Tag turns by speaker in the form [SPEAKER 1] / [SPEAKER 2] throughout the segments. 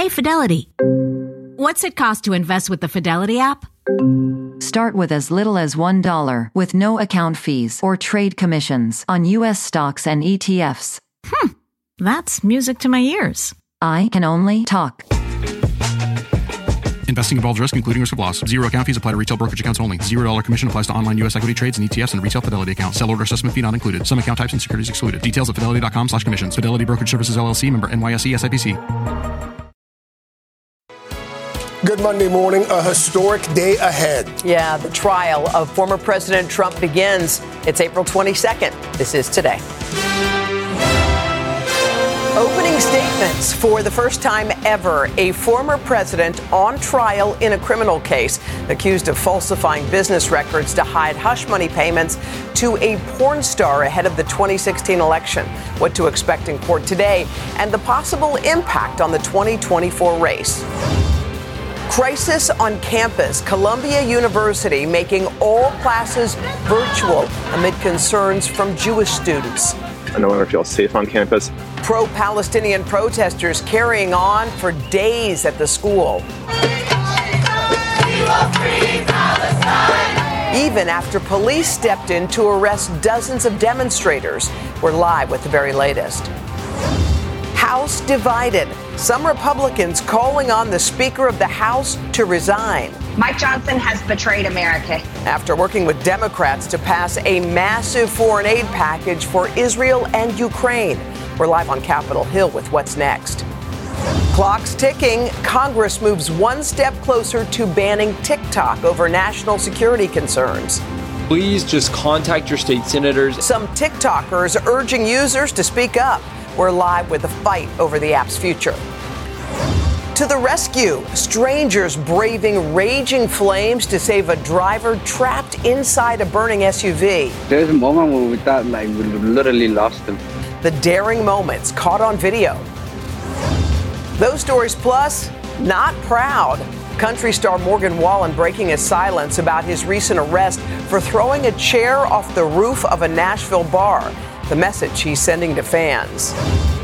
[SPEAKER 1] Hey, Fidelity. What's it cost to invest with the Fidelity app?
[SPEAKER 2] Start with as little as $1 with no account fees or trade commissions on U.S. stocks and ETFs.
[SPEAKER 1] That's music to my ears.
[SPEAKER 2] I can only talk.
[SPEAKER 3] Investing involves risk, including risk of loss. Zero account fees apply to retail brokerage accounts only. $0 commission applies to online U.S. equity trades and ETFs and retail Fidelity accounts. Sell order assessment fee not included. Some account types and securities excluded. Details at fidelity.com/commissions. Fidelity Brokerage Services, LLC, member NYSE SIPC.
[SPEAKER 4] Good Monday morning, a historic day ahead.
[SPEAKER 5] Yeah, the trial of former President Trump begins. It's April 22nd. This is Today. Opening statements for the first time ever. A former president on trial in a criminal case accused of falsifying business records to hide hush money payments to a porn star ahead of the 2016 election. What to expect in court today and the possible impact on the 2024 race. Crisis on campus. Columbia University making all classes virtual amid concerns from Jewish students.
[SPEAKER 6] I no longer feel safe on campus.
[SPEAKER 5] Pro-Palestinian protesters carrying on for days at the school. Even after police stepped in to arrest dozens of demonstrators. We're live with the very latest. House divided. Some Republicans calling on the Speaker of the House to resign.
[SPEAKER 7] Mike Johnson has betrayed America.
[SPEAKER 5] After working with Democrats to pass a massive foreign aid package for Israel and Ukraine. We're live on Capitol Hill with what's next. Clock's ticking. Congress moves one step closer to banning TikTok over national security concerns.
[SPEAKER 8] Please just contact your state senators.
[SPEAKER 5] Some TikTokers urging users to speak up. We're live with the fight over the app's future. To the rescue, strangers braving raging flames to save a driver trapped inside a burning SUV.
[SPEAKER 9] There's a moment where we thought we literally lost him.
[SPEAKER 5] The daring moments caught on video. Those stories plus, not proud. Country star Morgan Wallen breaking his silence about his recent arrest for throwing a chair off the roof of a Nashville bar. The message he's sending to fans.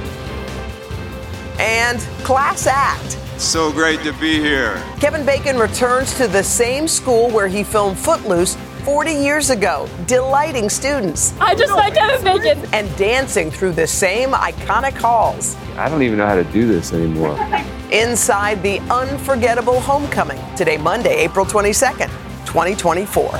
[SPEAKER 5] And class act.
[SPEAKER 10] So great to be here.
[SPEAKER 5] Kevin Bacon returns to the same school where he filmed Footloose 40 years ago, delighting students.
[SPEAKER 11] I just like Kevin Bacon.
[SPEAKER 5] And dancing through the same iconic halls.
[SPEAKER 12] I don't even know how to do this anymore.
[SPEAKER 5] Inside the unforgettable homecoming. Today, Monday, April 22nd, 2024.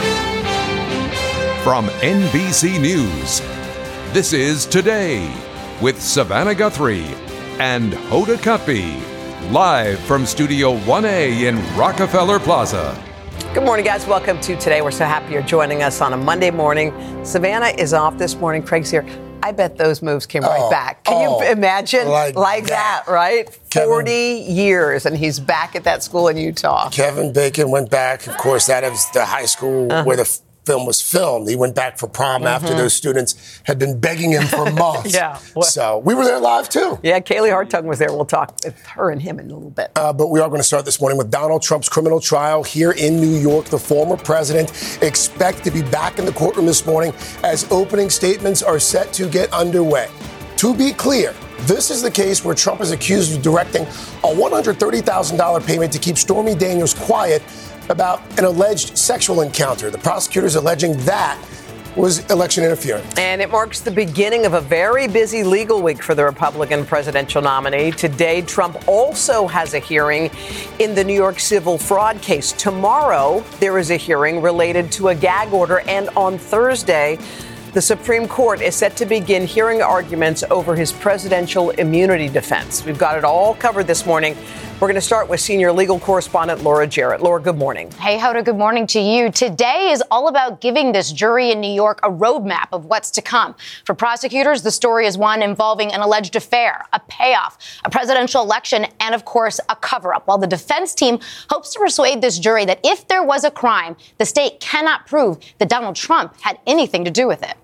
[SPEAKER 13] From NBC News, this is Today with Savannah Guthrie and Hoda Kotb, live from Studio 1A in Rockefeller Plaza.
[SPEAKER 5] Good morning, guys. Welcome to Today. We're so happy you're joining us on a Monday morning. Savannah is off this morning. Craig's here. I bet those moves came right back. Can you imagine like that, right? Kevin, 40 years, and he's back at that school in Utah.
[SPEAKER 4] Kevin Bacon went back. Of course, that is the high school where the film was filmed. He went back for prom after those students had been begging him for months. So we were there live, too.
[SPEAKER 5] Yeah, Kaylee Hartung was there. We'll talk with her and him in a little bit.
[SPEAKER 4] But we are going to start this morning with Donald Trump's criminal trial here in New York. The former president expected to be back in the courtroom this morning as opening statements are set to get underway. To be clear, this is the case where Trump is accused of directing a $130,000 payment to keep Stormy Daniels quiet about an alleged sexual encounter. The prosecutors alleging that was election interference.
[SPEAKER 5] And it marks the beginning of a very busy legal week for the Republican presidential nominee. Today, Trump also has a hearing in the New York civil fraud case. Tomorrow, there is a hearing related to a gag order. And on Thursday, the Supreme Court is set to begin hearing arguments over his presidential immunity defense. We've got it all covered this morning. We're going to start with senior legal correspondent Laura Jarrett. Laura, good morning.
[SPEAKER 14] Hey, Hoda, good morning to you. Today is all about giving this jury in New York a roadmap of what's to come. For prosecutors, the story is one involving an alleged affair, a payoff, a presidential election, and, of course, a cover-up. While the defense team hopes to persuade this jury that if there was a crime, the state cannot prove that Donald Trump had anything to do with it.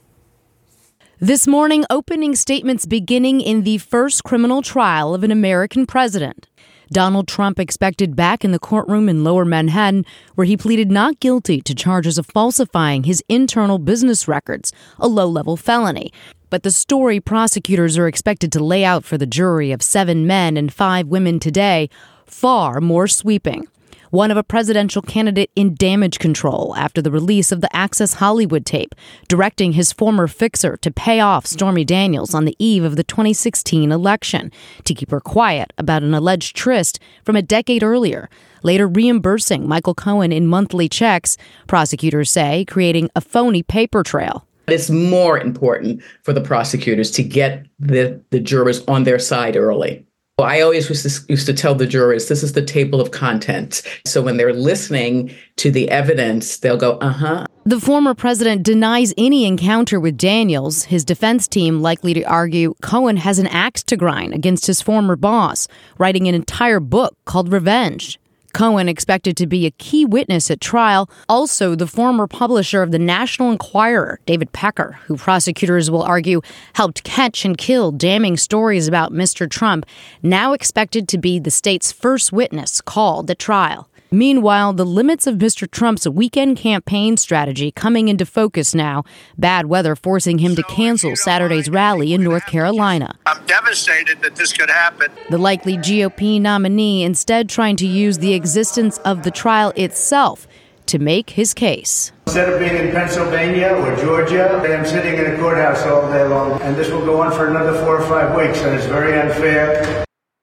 [SPEAKER 15] This morning, opening statements beginning in the first criminal trial of an American president. Donald Trump expected back in the courtroom in Lower Manhattan, where he pleaded not guilty to charges of falsifying his internal business records, a low-level felony. But But the story prosecutors are expected to lay out for the jury of 7 men and 5 women today, far more sweeping. One of a presidential candidate in damage control after the release of the Access Hollywood tape, directing his former fixer to pay off Stormy Daniels on the eve of the 2016 election to keep her quiet about an alleged tryst from a decade earlier, later reimbursing Michael Cohen in monthly checks, prosecutors say, creating a phony paper trail.
[SPEAKER 11] It's more important for the prosecutors to get the jurors on their side early. I always used to tell the jurors, this is the table of contents. So when they're listening to the evidence, they'll go, uh-huh.
[SPEAKER 15] The former president denies any encounter with Daniels. His defense team likely to argue Cohen has an axe to grind against his former boss, writing an entire book called Revenge. Cohen expected to be a key witness at trial. Also, the former publisher of the National Enquirer, David Pecker, who prosecutors will argue helped catch and kill damning stories about Mr. Trump, now expected to be the state's first witness called at trial. Meanwhile, the limits of Mr. Trump's weekend campaign strategy coming into focus now, bad weather forcing him to cancel Saturday's rally in North Carolina.
[SPEAKER 16] I'm devastated that this could happen.
[SPEAKER 15] The likely GOP nominee instead trying to use the existence of the trial itself to make his case.
[SPEAKER 16] Instead of being in Pennsylvania or Georgia, I am sitting in a courthouse all day long, and this will go on for another 4 or 5 weeks, and it's very unfair.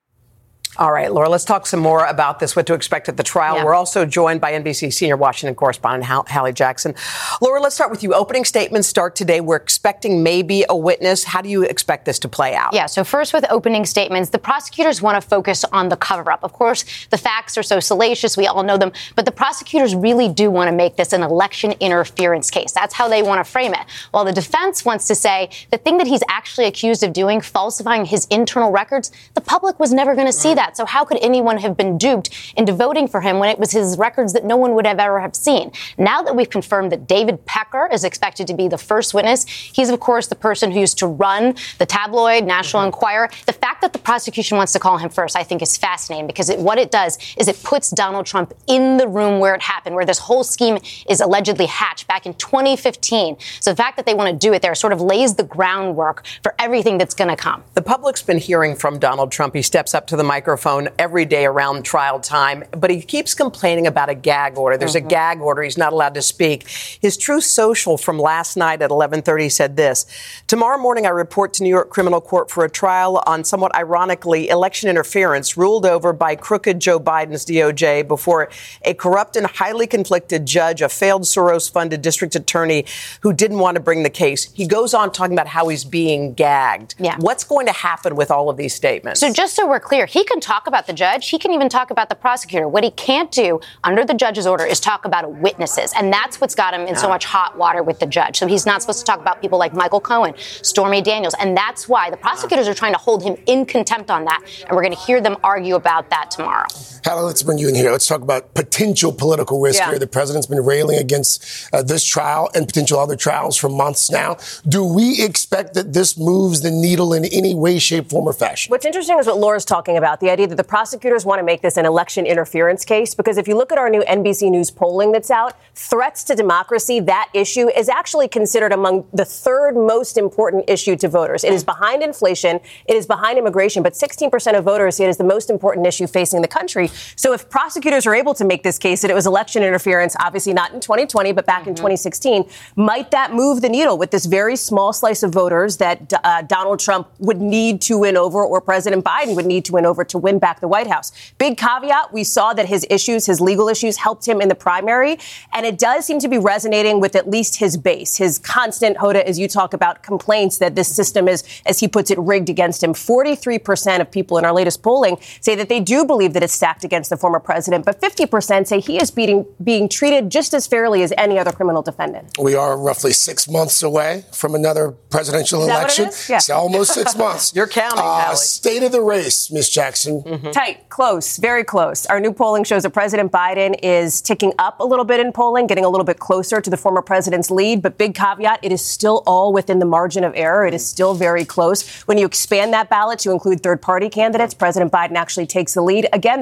[SPEAKER 5] All right, Laura, let's talk some more about this, what to expect at the trial. Yeah. We're also joined by NBC senior Washington correspondent Hallie Jackson. Laura, let's start with you. Opening statements start today. We're expecting maybe a witness. How do you expect this to play out?
[SPEAKER 14] Yeah, so first with opening statements, the prosecutors want to focus on the cover-up. Of course, the facts are so salacious, we all know them, but the prosecutors really do want to make this an election interference case. That's how they want to frame it. While the defense wants to say the thing that he's actually accused of doing, falsifying his internal records, the public was never going to see that. So how could anyone have been duped into voting for him when it was his records that no one would have ever have seen? Now that we've confirmed that David Pecker is expected to be the first witness, he's, of course, the person who used to run the tabloid National Enquirer. The fact that the prosecution wants to call him first, I think, is fascinating because what it does is it puts Donald Trump in the room where it happened, where this whole scheme is allegedly hatched back in 2015. So the fact that they want to do it there sort of lays the groundwork for everything that's going to come.
[SPEAKER 5] The public's been hearing from Donald Trump. He steps up to the microphone every day around trial time, but he keeps complaining about a gag order. There's a gag order. He's not allowed to speak. His Truth Social from last night at 11:30 said this: tomorrow morning, I report to New York Criminal Court for a trial on somewhat ironically election interference ruled over by crooked Joe Biden's DOJ before a corrupt and highly conflicted judge, a failed Soros-funded district attorney who didn't want to bring the case. He goes on talking about how he's being gagged.
[SPEAKER 14] Yeah.
[SPEAKER 5] What's going to happen with all of these statements?
[SPEAKER 14] So just so we're clear, he can talk about the judge. He can even talk about the prosecutor. What he can't do under the judge's order is talk about witnesses. And that's what's got him in so much hot water with the judge. So he's not supposed to talk about people like Michael Cohen, Stormy Daniels. And that's why the prosecutors are trying to hold him in contempt on that. And we're going to hear them argue about that tomorrow.
[SPEAKER 4] Hallie, let's bring you in here. Let's talk about potential political risk here. The president's been railing against this trial and potential other trials for months now. Do we expect that this moves the needle in any way, shape, form, or fashion?
[SPEAKER 17] What's interesting is what Laura's talking about, the idea that the prosecutors want to make this an election interference case, because if you look at our new NBC News polling that's out, threats to democracy, that issue is actually considered among the third most important issue to voters. It is behind inflation. It is behind immigration, but 16% of voters see it as the most important issue facing the country. So if prosecutors are able to make this case that it was election interference, obviously not in 2020, but back in 2016, might that move the needle with this very small slice of voters that Donald Trump would need to win over, or President Biden would need to win over to win back the White House? Big caveat, we saw that his issues, his legal issues, helped him in the primary. And it does seem to be resonating with at least his base, his constant, Hoda, as you talk about, complaints that this system is, as he puts it, rigged against him. 43% of people in our latest polling say that they do believe that it's stacked against the former president, but 50% say he is being treated just as fairly as any other criminal defendant.
[SPEAKER 4] We are roughly 6 months away from another presidential election.
[SPEAKER 17] Yeah.
[SPEAKER 4] It's almost 6 months.
[SPEAKER 5] You're counting, Hallie.
[SPEAKER 4] State of the race, Ms. Jackson.
[SPEAKER 17] Tight, close, very close. Our new polling shows that President Biden is ticking up a little bit in polling, getting a little bit closer to the former president's lead. But big caveat, it is still all within the margin of error. It is still very close. When you expand that ballot to include third-party candidates, President Biden actually takes the lead. Again, though,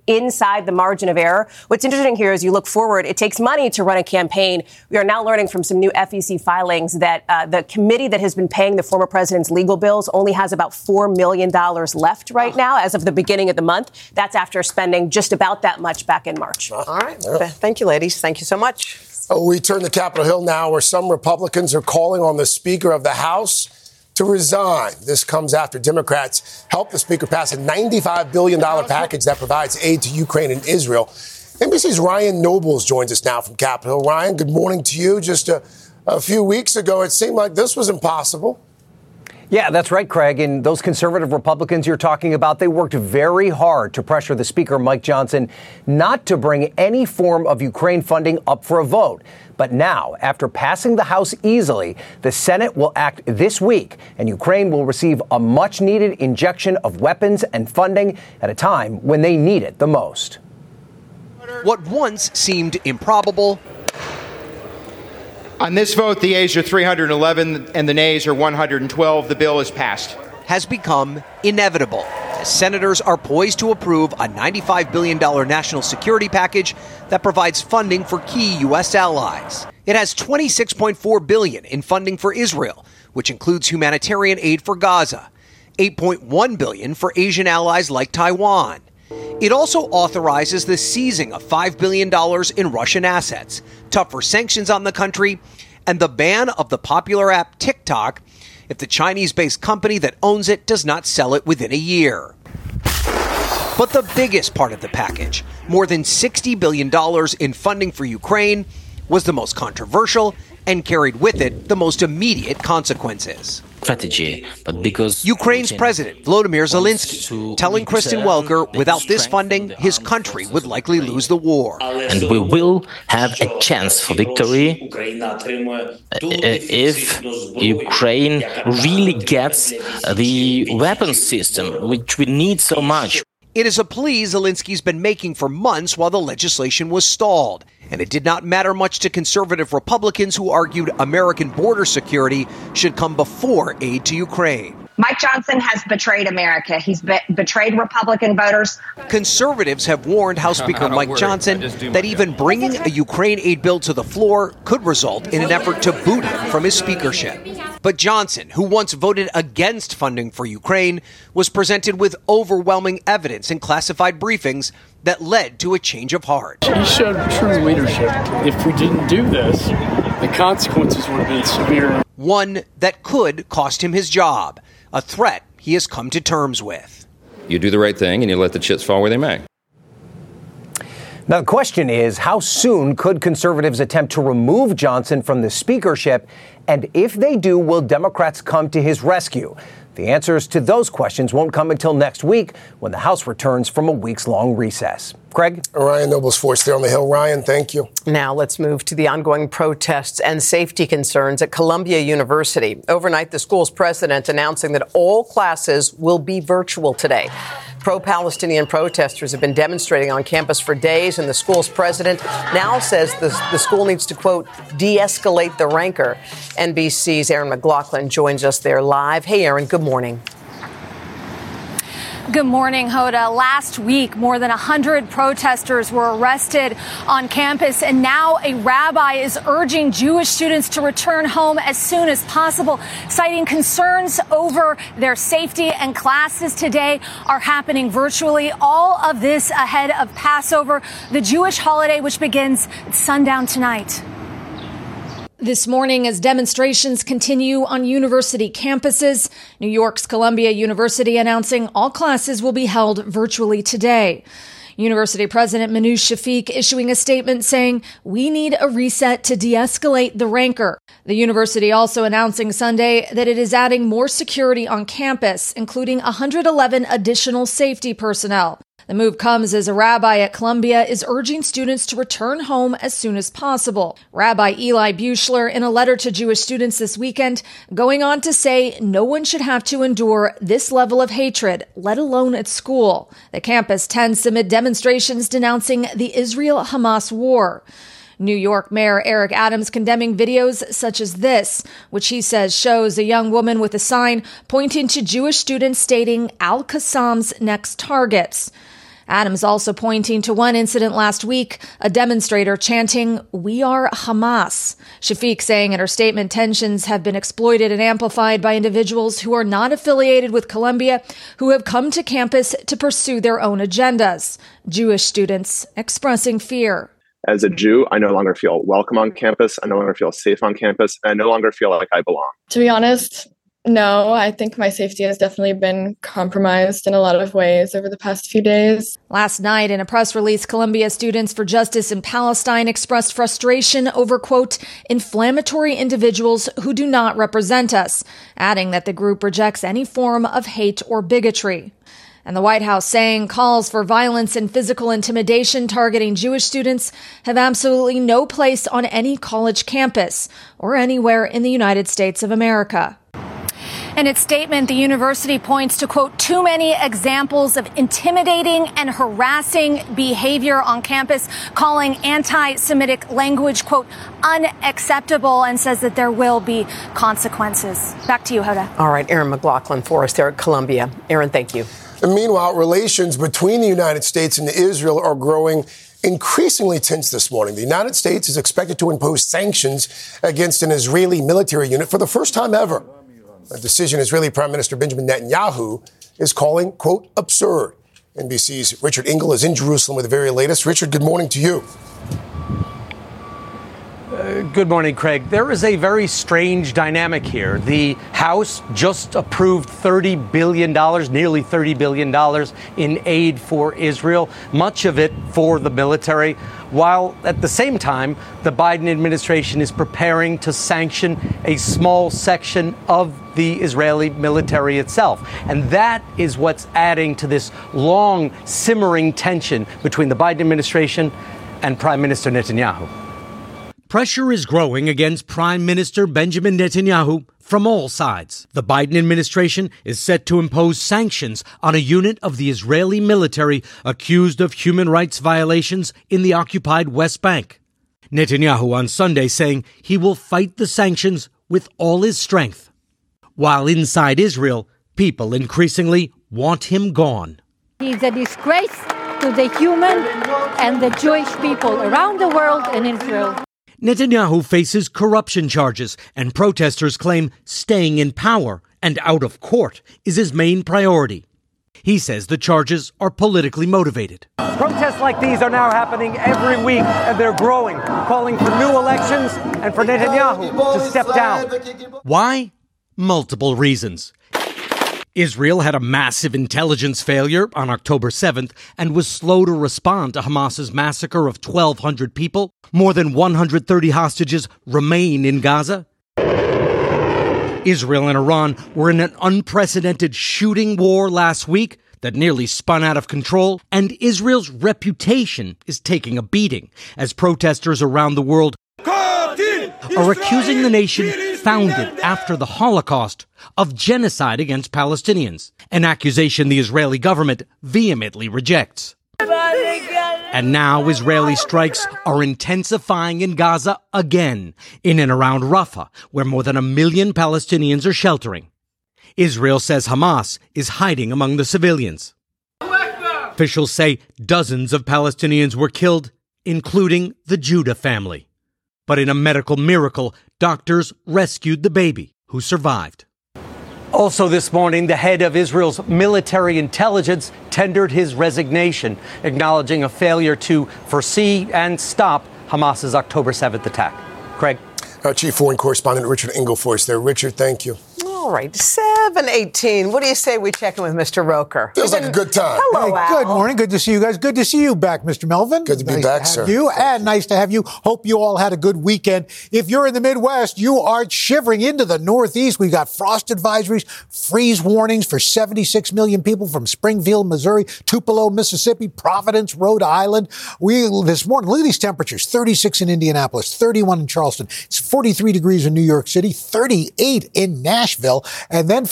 [SPEAKER 17] inside the margin of error. What's interesting here is you look forward, it takes money to run a campaign. We are now learning from some new FEC filings that the committee that has been paying the former president's legal bills only has about $4 million left right now as of the beginning of the month. That's after spending just about that much back in March.
[SPEAKER 5] All right. Thank you, ladies. Thank you so much.
[SPEAKER 4] We turn to Capitol Hill now, where some Republicans are calling on the Speaker of the House to resign. This comes after Democrats helped the Speaker pass a $95 billion package that provides aid to Ukraine and Israel. NBC's Ryan Nobles joins us now from Capitol Hill. Ryan, good morning to you. Just a few weeks ago, it seemed like this was impossible.
[SPEAKER 18] Yeah, that's right, Craig. And those conservative Republicans you're talking about, they worked very hard to pressure the Speaker, Mike Johnson, not to bring any form of Ukraine funding up for a vote. But now, after passing the House easily, the Senate will act this week, and Ukraine will receive a much-needed injection of weapons and funding at a time when they need it the most.
[SPEAKER 19] What once seemed improbable.
[SPEAKER 20] On this vote, the ayes are 311 and the nays are 112. The bill is passed.
[SPEAKER 19] Has become inevitable as senators are poised to approve a $95 billion national security package that provides funding for key U.S. allies. It has $26.4 billion in funding for Israel, which includes humanitarian aid for Gaza, $8.1 billion for Asian allies like Taiwan. It also authorizes the seizing of $5 billion in Russian assets, tougher sanctions on the country, and the ban of the popular app TikTok if the Chinese-based company that owns it does not sell it within a year. But the biggest part of the package, more than $60 billion in funding for Ukraine, was the most controversial and carried with it the most immediate consequences.
[SPEAKER 21] Strategy, but because
[SPEAKER 19] Ukraine's President Volodymyr Zelensky telling Kristen Welker without this funding, his country would likely lose the war.
[SPEAKER 21] And we will have a chance for victory if Ukraine really gets the weapons system, which we need so much.
[SPEAKER 19] It is a plea Zelensky's been making for months while the legislation was stalled. And it did not matter much to conservative Republicans who argued American border security should come before aid to Ukraine.
[SPEAKER 7] Mike Johnson has betrayed America. He's betrayed Republican voters.
[SPEAKER 19] Conservatives have warned House Speaker Mike Johnson that even bringing a Ukraine aid bill to the floor could result in an effort to boot him from his speakership. But Johnson, who once voted against funding for Ukraine, was presented with overwhelming evidence in classified briefings that led to a change of heart.
[SPEAKER 22] He showed true leadership. If we didn't do this, the consequences would have been severe.
[SPEAKER 19] One that could cost him his job, a threat he has come to terms with.
[SPEAKER 23] You do the right thing and you let the chips fall where they may.
[SPEAKER 18] Now, the question is, how soon could conservatives attempt to remove Johnson from the speakership? And if they do, will Democrats come to his rescue? The answers to those questions won't come until next week when the House returns from a weeks-long recess. Craig?
[SPEAKER 4] Ryan Nobles for us there on the Hill. Ryan, thank you.
[SPEAKER 5] Now let's move to the ongoing protests and safety concerns at Columbia University. Overnight, the school's president announcing that all classes will be virtual today. Pro-Palestinian protesters have been demonstrating on campus for days, and the school's president now says the school needs to, quote, de-escalate the rancor. NBC's Aaron McLaughlin joins us there live. Hey, Aaron, good morning.
[SPEAKER 24] Good morning, Hoda. Last week, more than 100 protesters were arrested on campus, and now a rabbi is urging Jewish students to return home as soon as possible, citing concerns over their safety, and classes today are happening virtually. All of this ahead of Passover, the Jewish holiday, which begins at sundown tonight. This morning, as demonstrations continue on university campuses, New York's Columbia University announcing all classes will be held virtually today. University President Manoush Shafiq issuing a statement saying, "We need a reset to de-escalate the rancor." The university also announcing Sunday that it is adding more security on campus, including 111 additional safety personnel. The move comes as a rabbi at Columbia is urging students to return home as soon as possible. Rabbi Eli Buechler, in a letter to Jewish students this weekend, going on to say no one should have to endure this level of hatred, let alone at school. The campus tends amid demonstrations denouncing the Israel-Hamas war. New York Mayor Eric Adams condemning videos such as this, which he says shows a young woman with a sign pointing to Jewish students stating Al-Qassam's next targets. Adams also pointing to one incident last week, a demonstrator chanting, "We are Hamas." Shafiq saying in her statement tensions have been exploited and amplified by individuals who are not affiliated with Columbia, who have come to campus to pursue their own agendas. Jewish students expressing fear.
[SPEAKER 1] As a Jew, I no longer feel welcome on campus. I no longer feel safe on campus. And I no longer feel like I belong.
[SPEAKER 2] To be honest, no, I think my safety has definitely been compromised in a lot of ways over the past few days.
[SPEAKER 24] Last night, in a press release, Columbia Students for Justice in Palestine expressed frustration over, quote, inflammatory individuals who do not represent us, adding that the group rejects any form of hate or bigotry. And the White House saying calls for violence and physical intimidation targeting Jewish students have absolutely no place on any college campus or anywhere in the United States of America. In its statement, the university points to, quote, too many examples of intimidating and harassing behavior on campus, calling anti-Semitic language, quote, unacceptable, and says that there will be consequences. Back to you, Hoda.
[SPEAKER 5] All right, Aaron McLaughlin for us there at Columbia. Aaron, thank you.
[SPEAKER 4] And meanwhile, relations between the United States and Israel are growing increasingly tense this morning. The United States is expected to impose sanctions against an Israeli military unit for the first time ever. A decision Israeli Prime Minister Benjamin Netanyahu is calling, quote, absurd. NBC's Richard Engel is in Jerusalem with the very latest. Richard, good morning to you.
[SPEAKER 3] Good morning, Craig. There is a very strange dynamic here. The House just approved $30 billion, nearly $30 billion in aid for Israel, much of it for the military, while at the same time, the Biden administration is preparing to sanction a small section of the Israeli military itself. And that is what's adding to this long simmering tension between the Biden administration and Prime Minister Netanyahu.
[SPEAKER 6] Pressure is growing against Prime Minister Benjamin Netanyahu from all sides. The Biden administration is set to impose sanctions on a unit of the Israeli military accused of human rights violations in the occupied West Bank. Netanyahu on Sunday saying he will fight the sanctions with all his strength. While inside Israel, people increasingly want him gone.
[SPEAKER 25] He's a disgrace to the human and the Jewish people around the world and Israel.
[SPEAKER 6] Netanyahu faces corruption charges, and protesters claim staying in power and out of court is his main priority. He says the charges are politically motivated.
[SPEAKER 3] Protests like these are now happening every week, and they're growing, calling for new elections and for Netanyahu to step down.
[SPEAKER 6] Why? Multiple reasons. Israel had a massive intelligence failure on October 7th and was slow to respond to Hamas's massacre of 1,200 people. More than 130 hostages remain in Gaza. Israel and Iran were in an unprecedented shooting war last week that nearly spun out of control, and Israel's reputation is taking a beating as protesters around the world are accusing the nation founded after the Holocaust of genocide against Palestinians, an accusation the Israeli government vehemently rejects. And now Israeli strikes are intensifying in Gaza again, in and around Rafah, where more than 1 million Palestinians are sheltering. Israel says Hamas is hiding among the civilians. Officials say dozens of Palestinians were killed, including the Judah family. But in a medical miracle, doctors rescued the baby, who survived.
[SPEAKER 3] Also this morning, the head of Israel's military intelligence tendered his resignation, acknowledging a failure to foresee and stop Hamas's October 7th attack. Craig.
[SPEAKER 4] Our chief foreign correspondent, Richard Engelfoist there. Richard, thank you.
[SPEAKER 5] All right, 7:18. What do you say we check in with Mr. Roker?
[SPEAKER 4] Feels like a good time.
[SPEAKER 5] Hello,
[SPEAKER 26] Al. Good morning. Good to see you guys. Good to see you back, Mr. Melvin.
[SPEAKER 4] Good to be back, sir.
[SPEAKER 26] You and nice to have you. Hope you all had a good weekend. If you're in the Midwest, you are shivering into the Northeast. We've got frost advisories, freeze warnings for 76 million people from Springfield, Missouri, Tupelo, Mississippi, Providence, Rhode Island. This morning, look at these temperatures. 36 in Indianapolis, 31 in Charleston. It's 43 degrees in New York City, 38 in Nashville. And then for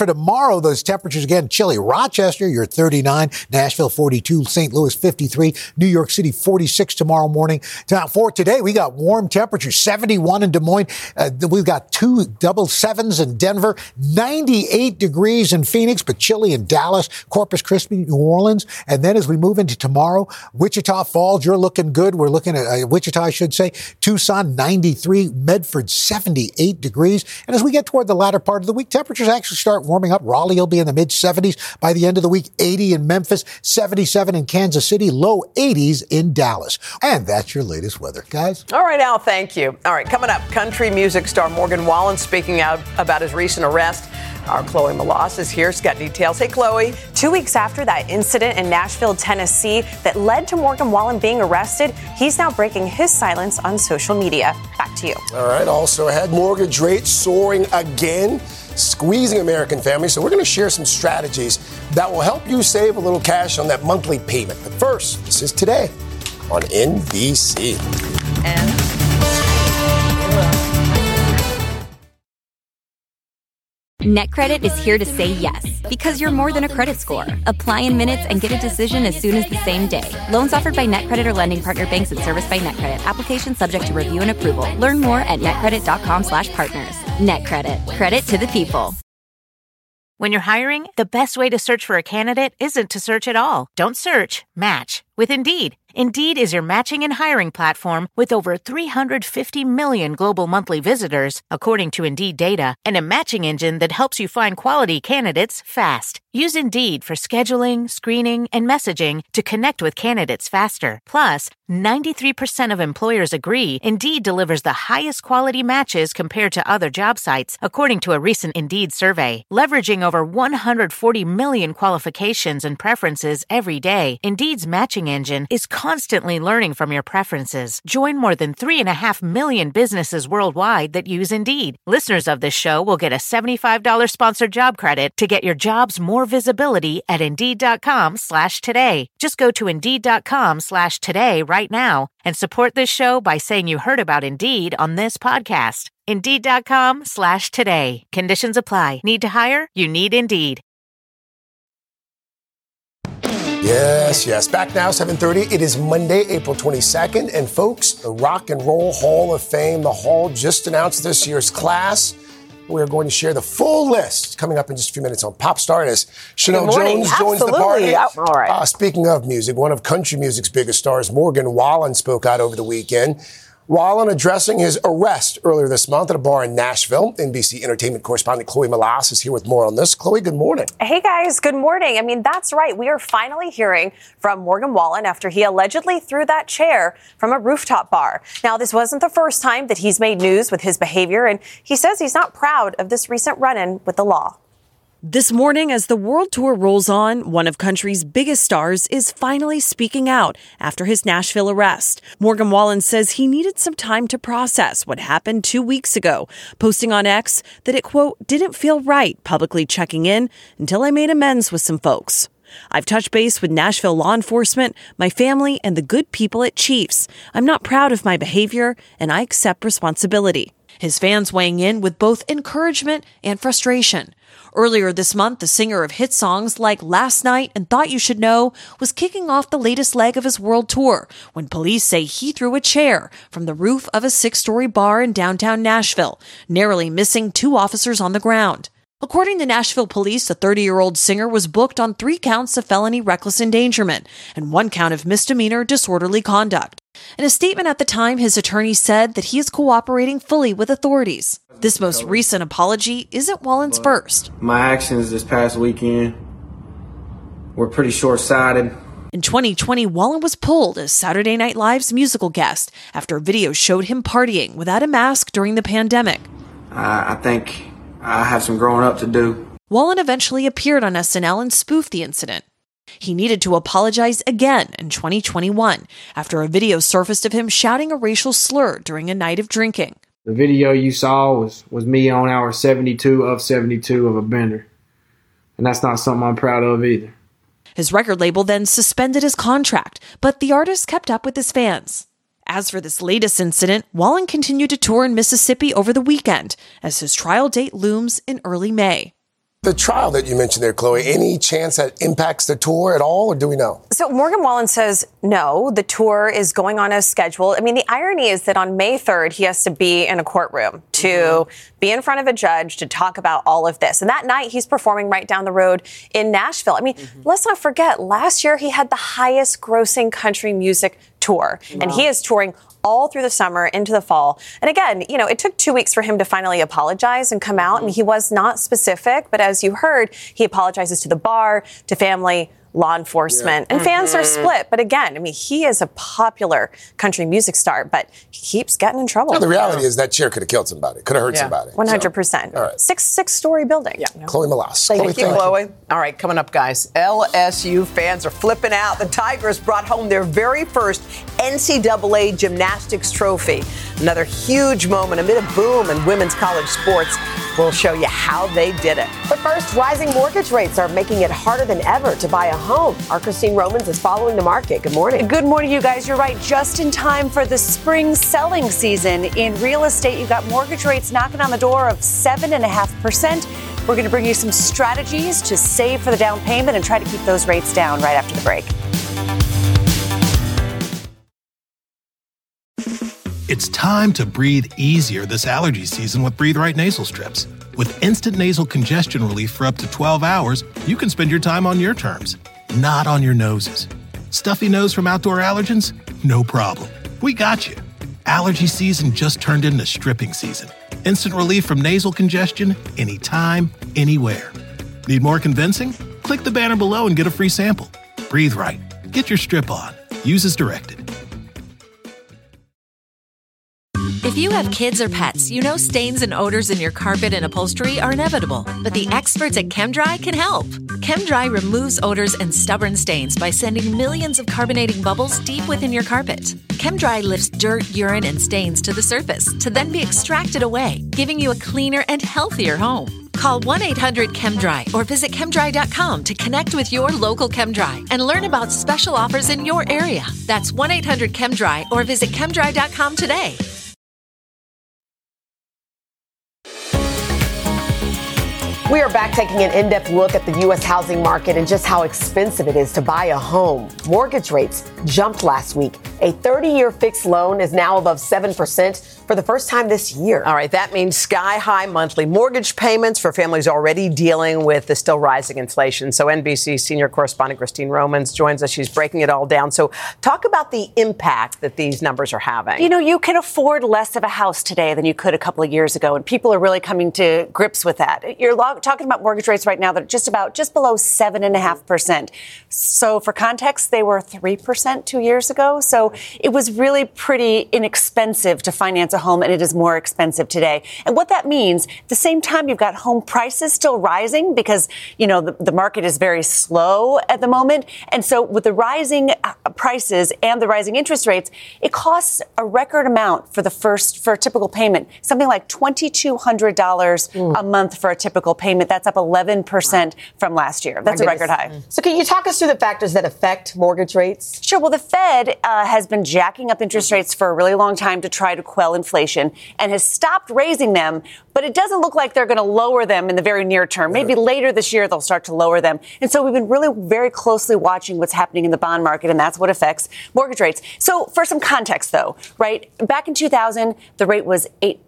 [SPEAKER 26] for tomorrow, those temperatures again chilly. Rochester, you're 39. Nashville, 42. St. Louis, 53. New York City, 46 tomorrow morning. Now, for today, we got warm temperatures, 71 in Des Moines. We've got 2 double sevens in Denver, 98 degrees in Phoenix, but chilly in Dallas, Corpus Christi, New Orleans. And then as we move into tomorrow, Wichita Falls, you're looking good. We're looking at Wichita, I should say. Tucson, 93. Medford, 78 degrees. And as we get toward the latter part of the week, temperatures actually start warming up. Raleigh will be in the mid-70s. By the end of the week, 80 in Memphis, 77 in Kansas City, low 80s in Dallas. And that's your latest weather, guys.
[SPEAKER 5] All right, Al, thank you. All right, coming up, country music star Morgan Wallen speaking out about his recent arrest. Our Chloe Malas is here. She's got details. Hey, Chloe.
[SPEAKER 8] 2 weeks after that incident in Nashville, Tennessee, that led to Morgan Wallen being arrested, he's now breaking his silence on social media. Back to you.
[SPEAKER 4] All right. Also ahead, mortgage rates soaring again, squeezing American families. So we're going to share some strategies that will help you save a little cash on that monthly payment. But first, this is Today on NBC.
[SPEAKER 9] NetCredit is here to say yes, because you're more than a credit score. Apply in minutes and get a decision as soon as the same day. Loans offered by NetCredit or lending partner banks and serviced by NetCredit. Application subject to review and approval. Learn more at netcredit.com/partners. NetCredit. Credit to the people.
[SPEAKER 10] When you're hiring, the best way to search for a candidate isn't to search at all. Don't search, match with Indeed. Indeed is your matching and hiring platform with over 350 million global monthly visitors, according to Indeed data, and a matching engine that helps you find quality candidates fast. Use Indeed for scheduling, screening, and messaging to connect with candidates faster. Plus, 93% of employers agree Indeed delivers the highest quality matches compared to other job sites, according to a recent Indeed survey. Leveraging over 140 million qualifications and preferences every day, Indeed's matching engine is constantly learning from your preferences. Join more than 3.5 million businesses worldwide that use Indeed. Listeners of this show will get a $75 sponsored job credit to get your jobs more visibility at Indeed.com/today. Just go to Indeed.com/today right now and support this show by saying you heard about Indeed on this podcast. Indeed.com/today. Conditions apply. Need to hire? You need Indeed.
[SPEAKER 4] Yes. Back now, 7:30. It is Monday, April 22nd. And folks, the Rock and Roll Hall of Fame, the Hall just announced this year's class. We're going to share the full list coming up in just a few minutes on Pop Star as Chanel Jones joins the party.
[SPEAKER 5] All right.
[SPEAKER 4] Speaking of music, one of country music's biggest stars, Morgan Wallen, spoke out over the weekend. Wallen addressing his arrest earlier this month at a bar in Nashville. NBC entertainment correspondent Chloe Malas is here with more on this. Chloe, good morning.
[SPEAKER 8] Hey, guys. Good morning. I mean, that's right. We are finally hearing from Morgan Wallen after he allegedly threw that chair from a rooftop bar. Now, this wasn't the first time that he's made news with his behavior, and he says he's not proud of this recent run-in with the law.
[SPEAKER 11] This morning, as the world tour rolls on, one of country's biggest stars is finally speaking out after his Nashville arrest. Morgan Wallen says he needed some time to process what happened 2 weeks ago, posting on X that it, quote, didn't feel right publicly checking in until I made amends with some folks. I've touched base with Nashville law enforcement, my family, and the good people at Chiefs. I'm not proud of my behavior, and I accept responsibility. His fans weighing in with both encouragement and frustration. Earlier this month, the singer of hit songs like Last Night and Thought You Should Know was kicking off the latest leg of his world tour when police say he threw a chair from the roof of a 6-story bar in downtown Nashville, narrowly missing 2 officers on the ground. According to Nashville police, the 30-year-old singer was booked on 3 counts of felony reckless endangerment and 1 count of misdemeanor disorderly conduct. In a statement at the time, his attorney said that he is cooperating fully with authorities. This most recent apology isn't Wallen's first.
[SPEAKER 12] My actions this past weekend were pretty short-sighted.
[SPEAKER 11] In 2020, Wallen was pulled as Saturday Night Live's musical guest after videos showed him partying without a mask during the pandemic.
[SPEAKER 12] I think I have some growing up to do.
[SPEAKER 11] Wallen eventually appeared on SNL and spoofed the incident. He needed to apologize again in 2021 after a video surfaced of him shouting a racial slur during a night of drinking.
[SPEAKER 12] The video you saw was me on hour 72 of 72 of a bender. And that's not something I'm proud of either.
[SPEAKER 11] His record label then suspended his contract, but the artist kept up with his fans. As for this latest incident, Wallen continued to tour in Mississippi over the weekend as his trial date looms in early May.
[SPEAKER 4] The trial that you mentioned there, Chloe, any chance that impacts the tour at all, or do we know?
[SPEAKER 8] So Morgan Wallen says no, the tour is going on as scheduled. I mean, the irony is that on May 3rd, he has to be in a courtroom to be in front of a judge to talk about all of this. And that night, he's performing right down the road in Nashville. I mean, let's not forget, last year he had the highest grossing country music tour, and he is touring all through the summer into the fall. And again, you know, it took 2 weeks for him to finally apologize and come out. I mean, he was not specific, but as you heard, he apologizes to the bar, to family, law enforcement, and fans are split. But again, I mean, he is a popular country music star, but he keeps getting in trouble.
[SPEAKER 4] No, the reality is that chair could have killed somebody, could have hurt somebody.
[SPEAKER 8] 100%.
[SPEAKER 4] So, all right.
[SPEAKER 8] Six-story building.
[SPEAKER 5] Yeah.
[SPEAKER 8] You know?
[SPEAKER 4] Chloe Melas.
[SPEAKER 5] Thank you, Chloe. All right, coming up, guys. LSU fans are flipping out. The Tigers brought home their very first NCAA gymnastics trophy. Another huge moment amid a boom in women's college sports. We'll show you how they did it.
[SPEAKER 13] But first, rising mortgage rates are making it harder than ever to buy a home. Our Christine Romans is following the market. Good morning.
[SPEAKER 14] Good morning, you guys. You're right. Just in time for the spring selling season. In real estate, you've got mortgage rates knocking on the door of 7.5%. We're going to bring you some strategies to save for the down payment and try to keep those rates down right after the break.
[SPEAKER 15] It's time to breathe easier this allergy season with Breathe Right nasal strips. With instant nasal congestion relief for up to 12 hours, you can spend your time on your terms, not on your noses. Stuffy nose from outdoor allergens? No problem. We got you. Allergy season just turned into stripping season. Instant relief from nasal congestion anytime, anywhere. Need more convincing? Click the banner below and get a free sample. Breathe Right. Get your strip on. Use as directed.
[SPEAKER 16] If you have kids or pets, you know stains and odors in your carpet and upholstery are inevitable. But the experts at ChemDry can help. ChemDry removes odors and stubborn stains by sending millions of carbonating bubbles deep within your carpet. ChemDry lifts dirt, urine, and stains to the surface to then be extracted away, giving you a cleaner and healthier home. Call 1-800-ChemDry or visit chemdry.com to connect with your local ChemDry and learn about special offers in your area. That's 1-800-ChemDry or visit chemdry.com today.
[SPEAKER 13] We are back taking an in-depth look at the U.S. housing market and just how expensive it is to buy a home. Mortgage rates jumped last week. A 30-year fixed loan is now above 7% for the first time this year.
[SPEAKER 5] All right, that means sky-high monthly mortgage payments for families already dealing with the still rising inflation. So NBC senior correspondent Christine Romans joins us. She's breaking it all down. So talk about the impact that these numbers are having.
[SPEAKER 14] You know, you can afford less of a house today than you could a couple of years ago, and people are really coming to grips with that. You're talking about mortgage rates right now that are just below 7.5%. So for context, they were 3% 2 years ago. So it was really pretty inexpensive to finance a home, and it is more expensive today. And what that means, at the same time, you've got home prices still rising because, you know, the market is very slow at the moment. And so with the rising prices and the rising interest rates, it costs a record amount for a typical payment, something like $2,200 a month for a typical payment. That's up 11% from last year. That's a record high.
[SPEAKER 13] So can you talk us through the factors that affect mortgage rates?
[SPEAKER 14] Sure. Well, the Fed has been jacking up interest rates for a really long time to try to quell inflation and has stopped raising them, but it doesn't look like they're going to lower them in the very near term. Maybe later this year they'll start to lower them. And so we've been really very closely watching what's happening in the bond market, and that's what affects mortgage rates. So for some context, though, right, back in 2000, the rate was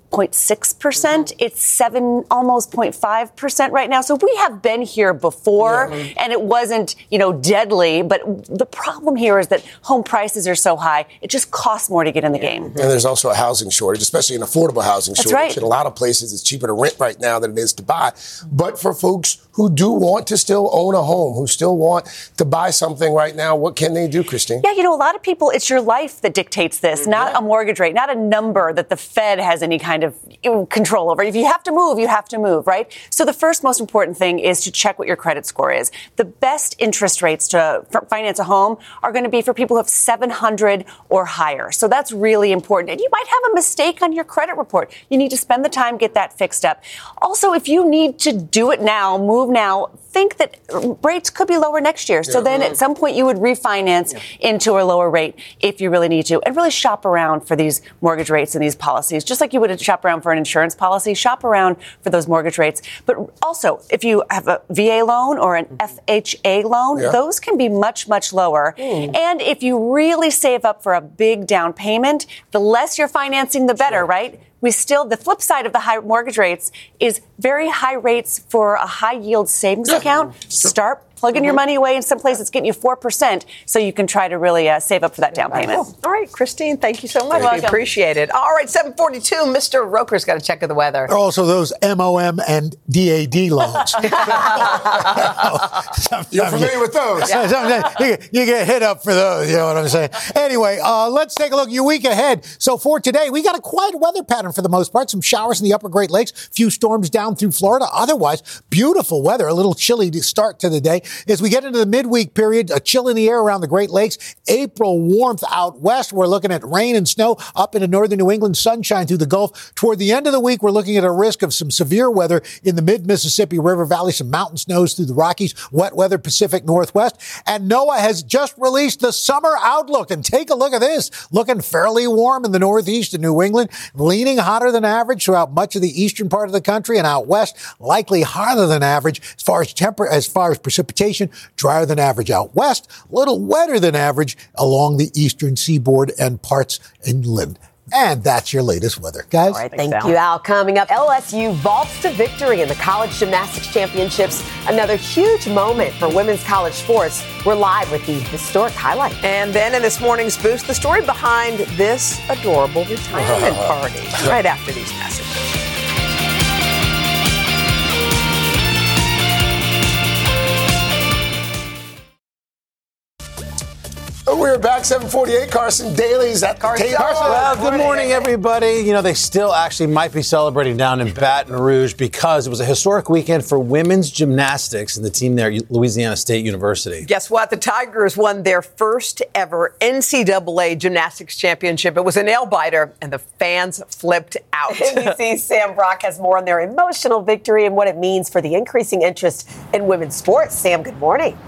[SPEAKER 14] 8.6%. It's almost 0.5% right now. So we have been here before, and it wasn't, deadly. But the problem here is that home prices are so high, it just costs more to get in the game.
[SPEAKER 4] And there's also a housing shortage, especially an affordable housing shortage.
[SPEAKER 14] Right.
[SPEAKER 4] In a lot of places, it's cheaper to rent right now than it is to buy. But for folks who do want to still own a home, who still want to buy something right now, what can they do, Christine?
[SPEAKER 14] Yeah, a lot of people, it's your life that dictates this, not a mortgage rate, not a number that the Fed has any kind of control over. If you have to move, you have to move, right? So the first most important thing is to check what your credit score is. The best interest rates to finance a home are going to be for people who have 700 or higher. So that's really important. And you might have a mistake on your credit report. You need to spend the time, get that fixed up. Also, if you need to do it now, move now, think that rates could be lower next year. So then at some point you would refinance into a lower rate if you really need to, and really shop around for these mortgage rates and these policies, just like you would shop around for an insurance policy, shop around for those mortgage rates. But also, if you have a VA loan or an FHA loan, those can be much, much lower. And if you really save up for a big down payment, the less you're financing, the better, right? The flip side of the high mortgage rates is very high rates for a high yield savings account. Start plugging your money away in some place that's getting you 4% so you can try to really save up for that down payment.
[SPEAKER 5] All right, Christine, thank you so much. We appreciate it. All right, 742, Mr. Roker's got a check of the weather.
[SPEAKER 26] There are also those MOM and DAD loans.
[SPEAKER 4] You're familiar with those.
[SPEAKER 26] You get hit up for those, you know what I'm saying? Anyway, let's take a look at your week ahead. So for today, we got a quiet weather pattern for the most part. Some showers in the upper Great Lakes, few storms down through Florida. Otherwise, beautiful weather, a little chilly to start to the day. As we get into the midweek period, a chill in the air around the Great Lakes, April warmth out west. We're looking at rain and snow up into northern New England, sunshine through the Gulf. Toward the end of the week, we're looking at a risk of some severe weather in the mid-Mississippi River Valley, some mountain snows through the Rockies, wet weather Pacific Northwest. And NOAA has just released the summer outlook. And take a look at this. Looking fairly warm in the Northeast and New England, leaning hotter than average throughout much of the eastern part of the country, and out west, likely hotter than average as far as precipitation, drier than average out west, a little wetter than average along the eastern seaboard and parts inland. And that's your latest weather, guys.
[SPEAKER 13] All right, thank you, Al. Coming up, LSU vaults to victory in the College Gymnastics Championships. Another huge moment for women's college sports. We're live with the historic highlight.
[SPEAKER 5] And then in this morning's Boost, the story behind this adorable retirement party. Right after these messages.
[SPEAKER 4] We're back, 748. Carson Daly's at Carson.
[SPEAKER 7] Well, good morning, everybody. You know, they still actually might be celebrating down in Baton Rouge because it was a historic weekend for women's gymnastics and the team there at Louisiana State University.
[SPEAKER 5] Guess what? The Tigers won their first ever NCAA gymnastics championship. It was a nail-biter, and the fans flipped out.
[SPEAKER 13] NBC's Sam Brock has more on their emotional victory and what it means for the increasing interest in women's sports. Sam, good morning.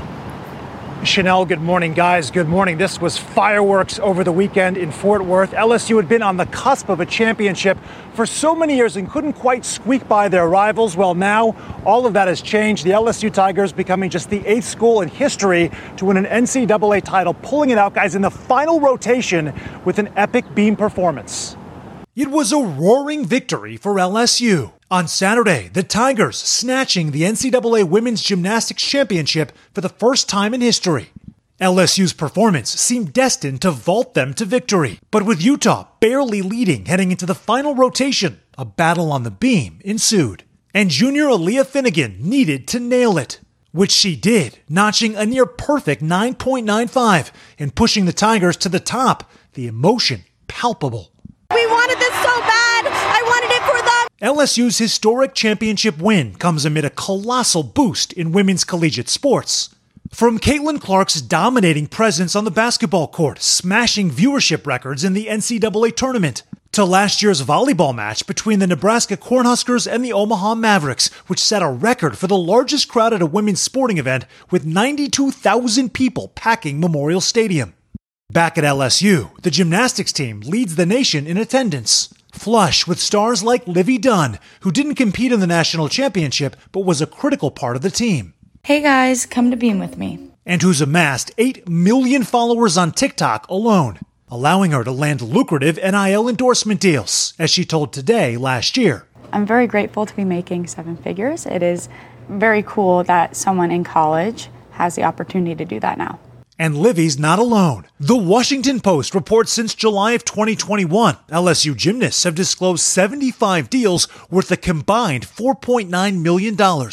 [SPEAKER 17] Chanel, good morning, guys. Good morning. This was fireworks over the weekend in Fort Worth. LSU had been on the cusp of a championship for so many years and couldn't quite squeak by their rivals. Well, now all of that has changed. The LSU Tigers becoming just the 8th school in history to win an NCAA title, pulling it out, guys, in the final rotation with an epic beam performance.
[SPEAKER 19] It was a roaring victory for LSU. On Saturday, the Tigers snatching the NCAA Women's Gymnastics Championship for the first time in history. LSU's performance seemed destined to vault them to victory, but with Utah barely leading heading into the final rotation, a battle on the beam ensued. And junior Aaliyah Finnegan needed to nail it, which she did, notching a near-perfect 9.95 and pushing the Tigers to the top, the emotion palpable.
[SPEAKER 20] We wanted this so bad. I wanted it for them.
[SPEAKER 19] LSU's historic championship win comes amid a colossal boost in women's collegiate sports. From Caitlin Clark's dominating presence on the basketball court, smashing viewership records in the NCAA tournament, to last year's volleyball match between the Nebraska Cornhuskers and the Omaha Mavericks, which set a record for the largest crowd at a women's sporting event with 92,000 people packing Memorial Stadium. Back at LSU, the gymnastics team leads the nation in attendance, flush with stars like Livy Dunn, who didn't compete in the national championship but was a critical part of the team.
[SPEAKER 21] Hey guys, come to beam with me.
[SPEAKER 19] And who's amassed 8 million followers on TikTok alone, allowing her to land lucrative NIL endorsement deals, as she told Today last year.
[SPEAKER 21] I'm very grateful to be making 7 figures. It is very cool that someone in college has the opportunity to do that now.
[SPEAKER 19] And Livy's not alone. The Washington Post reports since July of 2021, LSU gymnasts have disclosed 75 deals worth a combined $4.9 million.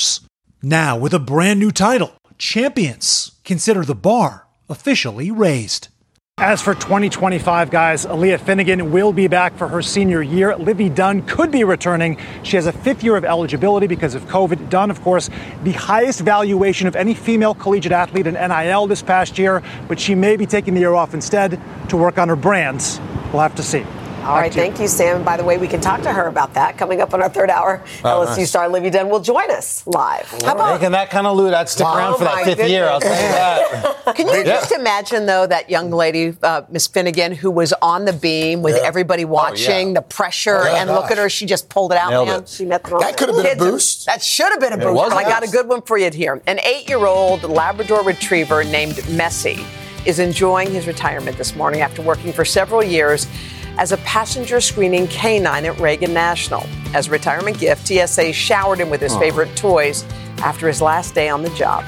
[SPEAKER 19] Now, with a brand new title, champions, consider the bar officially raised.
[SPEAKER 17] As for 2025, guys, Aaliyah Finnegan will be back for her senior year. Livy Dunn could be returning. She has a 5th year of eligibility because of COVID. Dunn, of course, the highest valuation of any female collegiate athlete in NIL this past year, but she may be taking the year off instead to work on her brands. We'll have to see.
[SPEAKER 13] All right, thank you, Sam. By the way, we can talk to her about that coming up on our third hour. LSU star Livy Dunn will join us live.
[SPEAKER 7] How about making that kind of loot? I'd stick around for that fifth year. I'll tell you that.
[SPEAKER 5] Can you just imagine, though, that young lady, Miss Finnegan, who was on the beam with everybody watching, the pressure, and look at her, she just pulled it out, man. She met the
[SPEAKER 4] That could have been a boost.
[SPEAKER 5] That should have been a boost, but I got a good one for you here. An 8-year-old Labrador retriever named Messi is enjoying his retirement this morning after working for several years as a passenger screening canine at Reagan National. As a retirement gift, TSA showered him with his favorite toys after his last day on the job.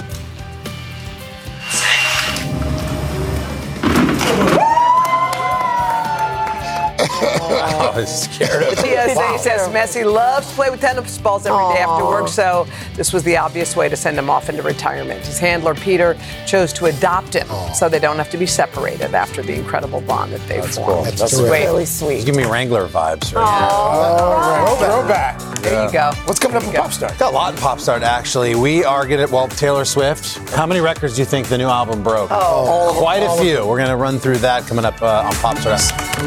[SPEAKER 7] I was scared of
[SPEAKER 5] The TSA says Messi loves to play with tennis balls every day after work, so this was the obvious way to send him off into retirement. His handler, Peter, chose to adopt him so they don't have to be separated after the incredible bond that they've formed.
[SPEAKER 7] Cool.
[SPEAKER 5] That's really sweet.
[SPEAKER 7] Give me Wrangler vibes.
[SPEAKER 4] Throwback.
[SPEAKER 5] There you go.
[SPEAKER 4] What's coming up in Pop Start?
[SPEAKER 7] Got a lot in Pop Start, actually. We are going to, Taylor Swift. How many records do you think the new album broke? Quite a few. We're going to run through that coming up on Pop Start.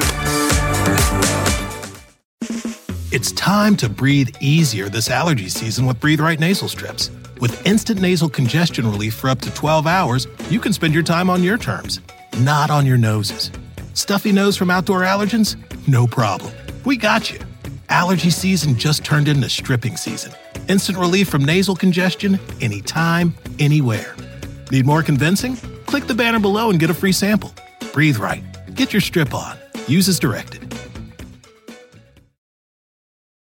[SPEAKER 15] It's time to breathe easier this allergy season with Breathe Right nasal strips. With instant nasal congestion relief for up to 12 hours, you can spend your time on your terms, not on your noses. Stuffy nose from outdoor allergens? No problem. We got you. Allergy season just turned into stripping season. Instant relief from nasal congestion anytime, anywhere. Need more convincing? Click the banner below and get a free sample. Breathe Right. Get your strip on. Use as directed.